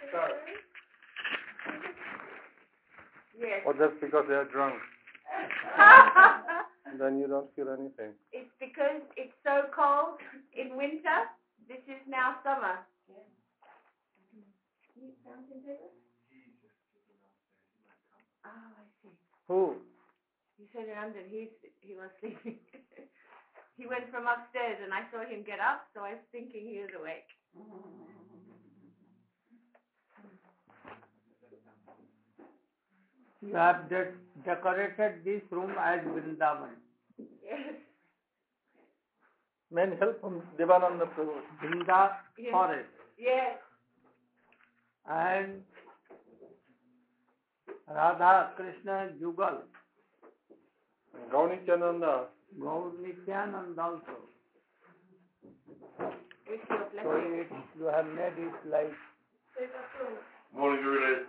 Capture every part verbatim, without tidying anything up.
Yes. Or just because they are drunk. Then you don't feel anything. It's because it's so cold in winter. This is now summer. Yeah. You fountain table? Oh, I see. Who? He said in London he's, he was sleeping. He went from upstairs and I saw him get up, so I was thinking he was awake. You have de- decorated this room as Vrindavan. Yes. Men help from Devananda Prabhu. Vrinda Yes. forest. Yes. And Radha Krishna Jugal. Gaunikananda. Gaur Nityanand also. With your So blessing. it, you have made it like Morning, Gurudev.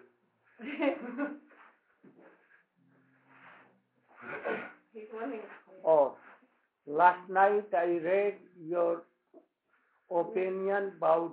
He's wanting. oh. Last night I read your opinion about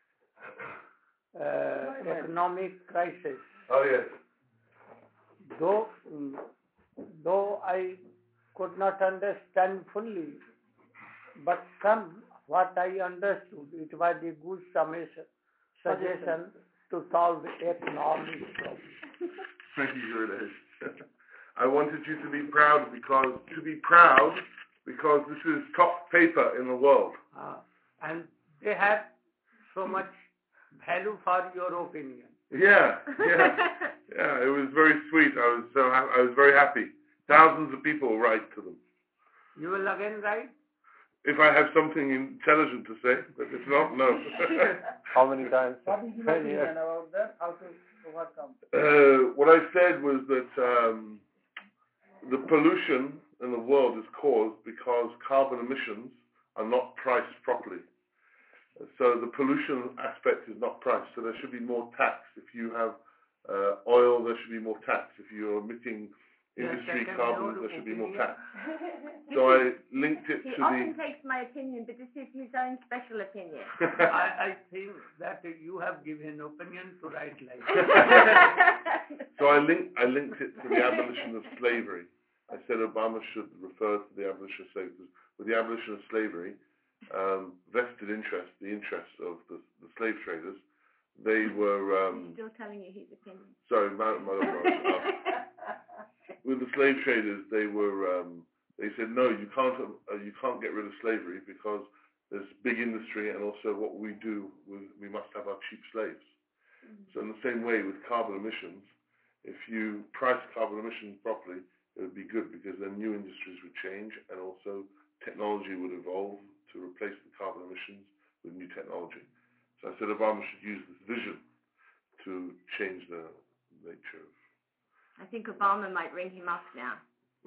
uh, economic crisis. Oh, yes. Though, though I could not understand fully, but some what I understood, it was a good summation, suggestion to solve the economic problem. Thank you, Gurudev. I wanted you to be proud because, to be proud because this is top paper in the world. Uh, and they have so much value for your opinion. Yeah, yeah, yeah. It was very sweet. I was so ha- I was very happy. Thousands of people write to them. You will again write? If I have something intelligent to say, but if not, no. How many times? What is your opinion about that? How to overcome? Uh, what I said was that um, the pollution in the world is caused because carbon emissions are not priced properly. So the pollution aspect is not priced. So there should be more tax. If you have uh, oil, there should be more tax. If you're emitting industry Yes, carbon, there should be more opinion. tax. So I linked it He to often the... takes my opinion, but this is his own special opinion. I, I think that you have given opinion to write like So I linked, I linked it to the abolition of slavery. I said Obama should refer to the abolition of slavery. With the abolition of slavery, um, vested interest, the interest of the, the slave traders, they were... Um, He's still telling you his opinion. sorry, my, my, my, with the slave traders, they were... Um, they said, no, you can't, uh, you can't get rid of slavery because there's big industry and also what we do, we, we must have our cheap slaves. Mm-hmm. So in the same way with carbon emissions, if you price carbon emissions properly, it would be good because then new industries would change and also technology would evolve to replace the carbon emissions with new technology. So I said Obama should use this vision to change the nature of... I think Obama might ring him up now.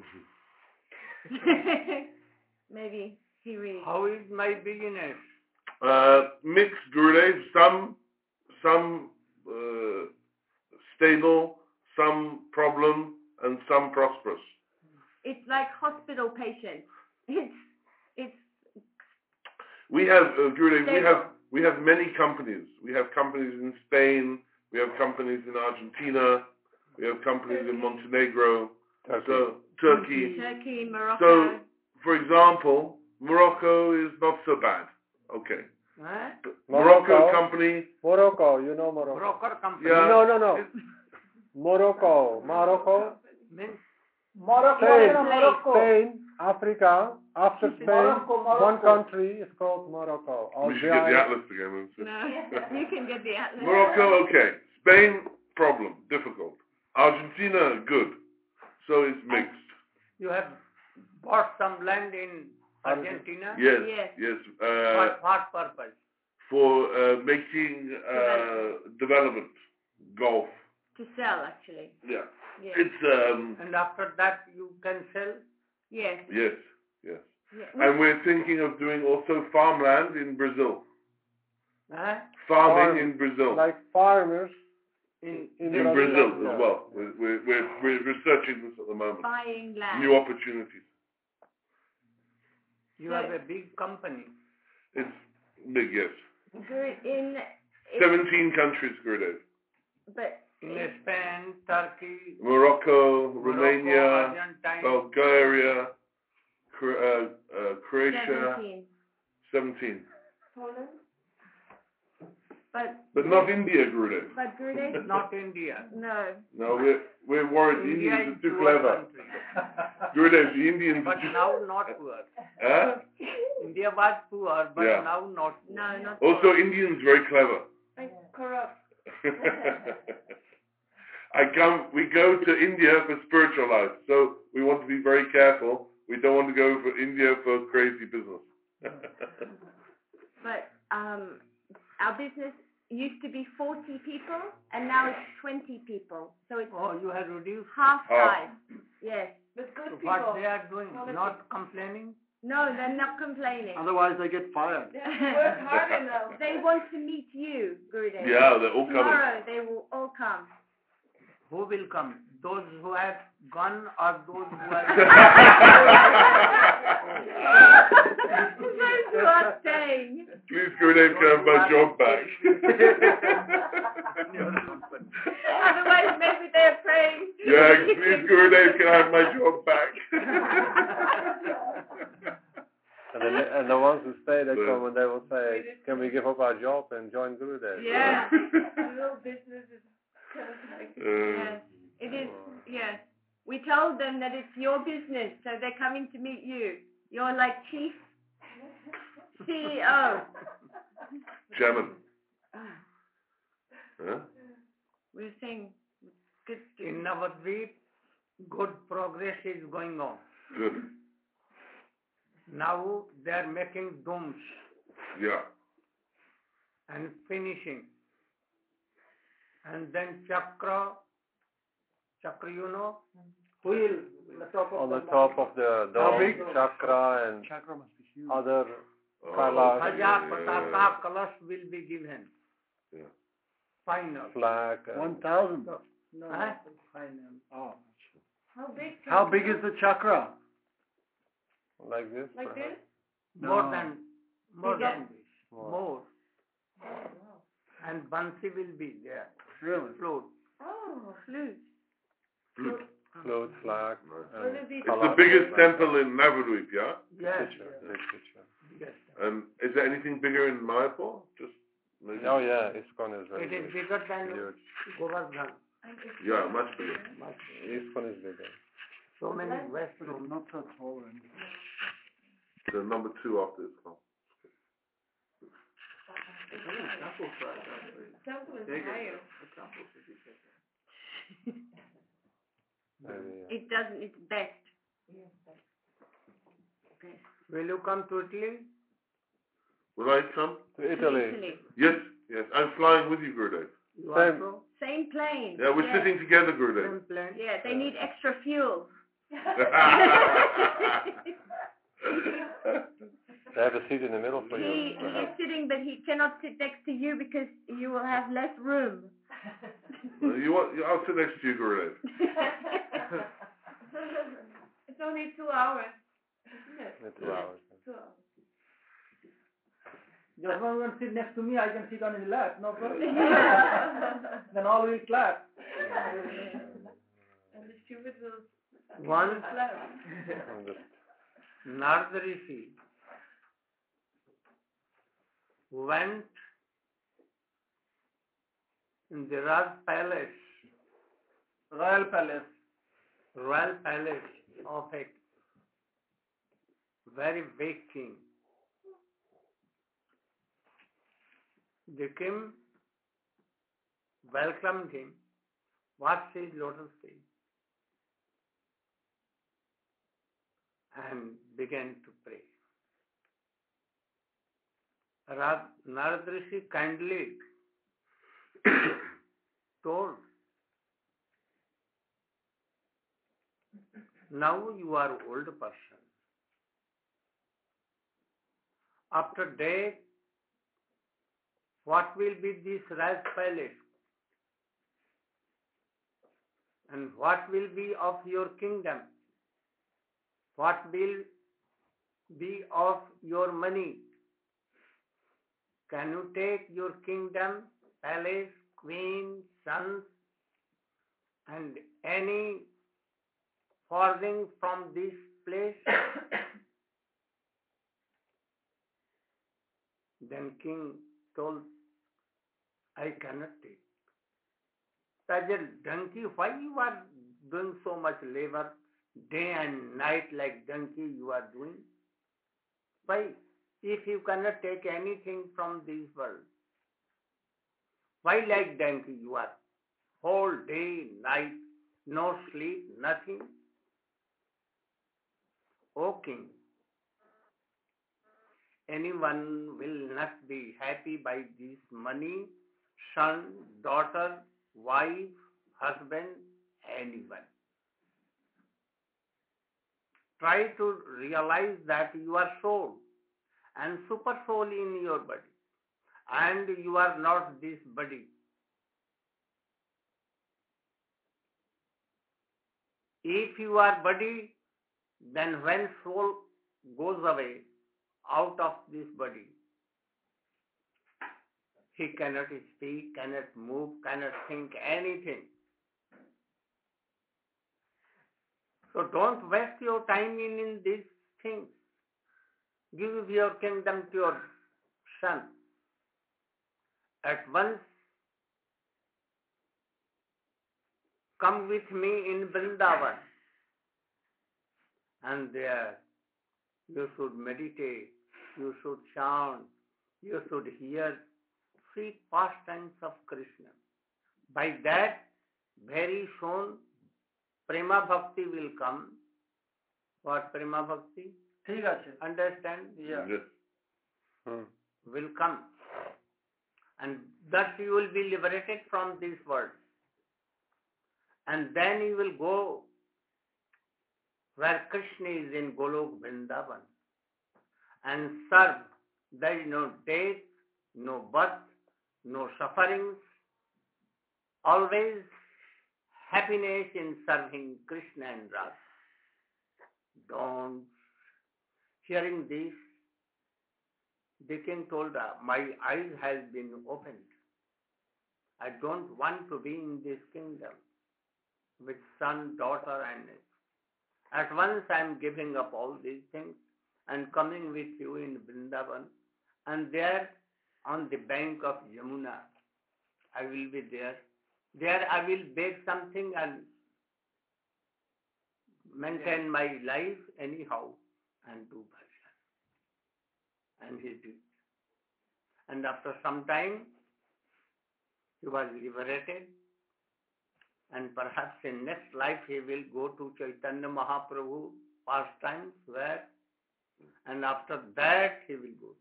Maybe he reads. How is my business? Uh, mixed, Gurudev. Some, some uh, stable, some problem, and some prosperous. It's like hospital patients. It's it's. We have uh, Gurudev. We Stable. have we have many companies. We have companies in Spain. We have companies in Argentina. We have companies in Montenegro. Turkey. So Turkey. Turkey, Morocco. So, for example, Morocco is not so bad. Okay. Huh? Morocco, Morocco company. Morocco, you know Morocco. Broker company. Yeah. No, no, no. Morocco, Morocco, Means Morocco, Spain, Morocco. Spain, Africa. After Spain, Morocco, Morocco. one country is called Morocco. We should get the atlas again. No, you can get the atlas. Morocco, okay. Spain, problem, difficult. Argentina, good. So it's mixed. you have bought some land in Argentina. Yes, Yes. yes. For Uh, what purpose? for uh, making uh, development, golf. To sell, actually. Yeah. Yes. It's, um, And after that you can sell. Yes. yes, yes. yes. And we're thinking of doing also farmland in Brazil. Huh? Farming Farm, in Brazil. like farmers In, in, in Brazil yeah. as well. We're, we're, we're, we're researching this at the moment. Buying land. New opportunities. you have a big company. It's big, yes. Good in. in seventeen countries, Gurudev. but In Spain, Turkey, Morocco, Morocco, Romania, Argentine, Bulgaria, Cro- uh, uh, Croatia, seventeen. seventeen. Poland. But But not India, Gurudev. but Gurudev, not India. no. No, we're, we're worried the India Indians is are too poor clever. country. Gurudev, the Indians But are too... now not poor. Huh? India was poor, but Yeah. now not poor. No, not Also, Indians very clever. and corrupt. I come, we go to India for spiritual life, so we want to be very careful. We don't want to go for India for crazy business. But um, our business used to be forty people, and now it's twenty people. So it's Oh, you have reduced. half Half. size. Yes. With good So people. what they are doing? Quality. Not complaining? No, they're not complaining. Otherwise they get fired. They have to work harder now. They want to meet you, Gurudev. Yeah, they're all coming. Tomorrow they will all come. Who will come? Those who have gone or those who have... Those who are staying. Please, Gurudev, can I have my job back? Otherwise, maybe they're praying. Yeah, please, Gurudev, can I have my job back? And, the, and the ones who stay, they Yeah. come and they will say, can we give up our job and join Gurudev? Yeah. Real business is kind of like Yes. It is. Yes. We told them that it's your business, so they're coming to meet you. You're like chief C E O. Chairman. Huh? We're saying good. In Navadvip, good progress is going on. Good. Now they are making domes Yeah. and finishing. And then chakra, chakra you know, wheel on the top of On the the top of the How dome, big? chakra and Chakra must be huge. other Oh, Kailash. Haja yeah. Pataka Kalash will be given. Yeah. Final. flag. One And thousand. No, Huh? final. Oh. How big? How big is the chakra? like this. Like perhaps? this? More No. than, more Bigger? than this. More. More. And Bansi will be there. Really? Float. Oh, flute. Flute. Flute, flag. Will And it be- It's the Kailash biggest flag. temple in Navadvip, yeah? Yes. Picture, big picture. Yes. And is there anything bigger in Mayapur? Just maybe? Oh yeah, ISKCON is very It is big. bigger than Huge. Govardhan. Yeah, much bigger. Much. ISKCON is bigger. So many West But rooms. it's not so tall. And The number two after this one. Temple is higher. Maybe, yeah. It doesn't. It's best. Will you come to Italy? Will I come? To Italy. Italy. Yes, yes. I'm flying with you, Gurudev. You Same. also? Same plane. Yeah, we're Yes. sitting together, Gurudev. Same plane? Yeah, they need extra fuel. They have a seat in the middle for He you. he's perhaps. sitting, but he cannot sit next to you because you will have less room. Uh, you want? you- I'll sit next to you, Gurudev. It's only two hours, isn't it? In two hours. Two hours. just one will sit next to me, I can sit on his lap, no problem. Then all will clap. And the stupid will One clap. And the- Narada Rishi went in the Raj Palace, Royal Palace. royal palace of a very big king. The king welcomed him, washed his lotus feet, and began to pray. Ra- Narada Rishi kindly told, now you are old person. After death, what will be this Raj Palace? And what will be of your kingdom? What will be of your money? Can you take your kingdom, palace, queen, sons, and any farthing from this place, then king told, I cannot take. Such a donkey, why you are doing so much labor, day and night like donkey you are doing? Why? If you cannot take anything from this world, why like donkey you are? Whole day, night, no sleep, nothing. O king, anyone will not be happy by this money, son, daughter, wife, husband, anyone. Try to realize that you are soul and super soul in your body, and you are not this body. If you are body, then when soul goes away out of this body, he cannot speak, cannot move, cannot think anything. So don't waste your time in, in these things. Give your kingdom to your son. At once come with me in Vrindavan, and there you should meditate, you should chant, you should hear sweet pastimes of Krishna. By that, very soon, Prema Bhakti will come. What Prema Bhakti? Understand? Yeah. Yes. Hmm. Will come. And thus you will be liberated from this world. And then you will go where Krishna is in Golok Vrindavan and serve. There is no death, no birth, no sufferings, always happiness in serving Krishna and Radha. Don't. Hearing this, the king told her, my eyes has been opened. I don't want to be in this kingdom with son, daughter, and at once I am giving up all these things and coming with you in Vrindavan, and there on the bank of Yamuna, I will be there. There I will beg something and maintain my life anyhow and do bhajan. And he did. And after some time, he was liberated. And perhaps in next life he will go to Chaitanya Mahaprabhu pastimes where, and after that he will go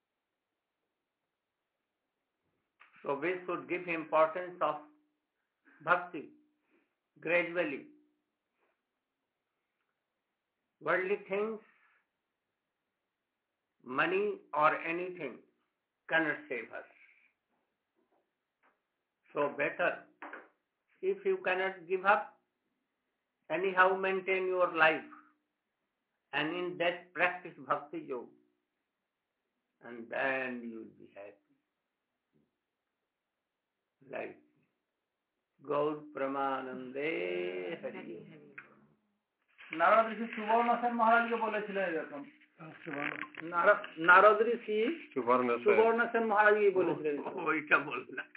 to. So we should give importance of bhakti gradually. Worldly things, money or anything cannot save us. So better, if you cannot give up, anyhow maintain your life and in that practice bhakti yoga, and then you will be happy. Like Gaur Pramanande Hari. Narad ঋষি সুবর্ণ সেন মহারাজকে বলেছিলেন এরকম। নারদ ঋষি সুবর্ণ সুবর্ণ সেন মহারাজকে বলেছিলেন, ওইটা বললাম।